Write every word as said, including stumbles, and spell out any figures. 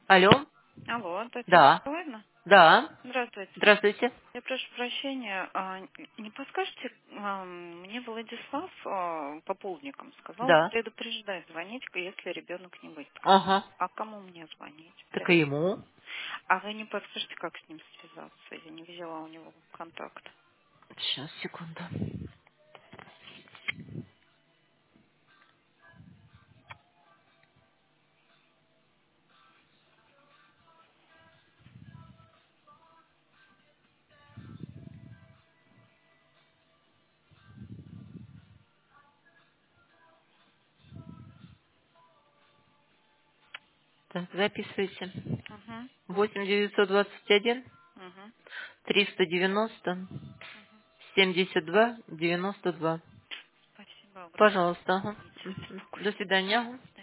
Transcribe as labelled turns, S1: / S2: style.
S1: Алло?
S2: Алло, Татьяна
S1: Да.
S2: Николаевна?
S1: Да.
S2: Здравствуйте.
S1: Здравствуйте.
S2: Я прошу прощения, а, не подскажете, а, мне Владислав а, по полдникам сказал
S1: Да.
S2: предупреждать, звонить, если ребенок не будет.
S1: Ага.
S2: А кому мне звонить?
S1: Так и ему.
S2: А вы не подскажете, как с ним связаться? Я не взяла у него контакт.
S1: Сейчас, секунду. Так, записывайте.
S2: Угу,
S1: восемь девятьсот двадцать один
S2: угу.
S1: триста девяносто семьдесят два девяносто два.
S2: Спасибо огромное.
S1: Пожалуйста. Ага.
S2: Извините,
S1: Мгм.
S2: беспокойство.
S1: До свидания. Ага.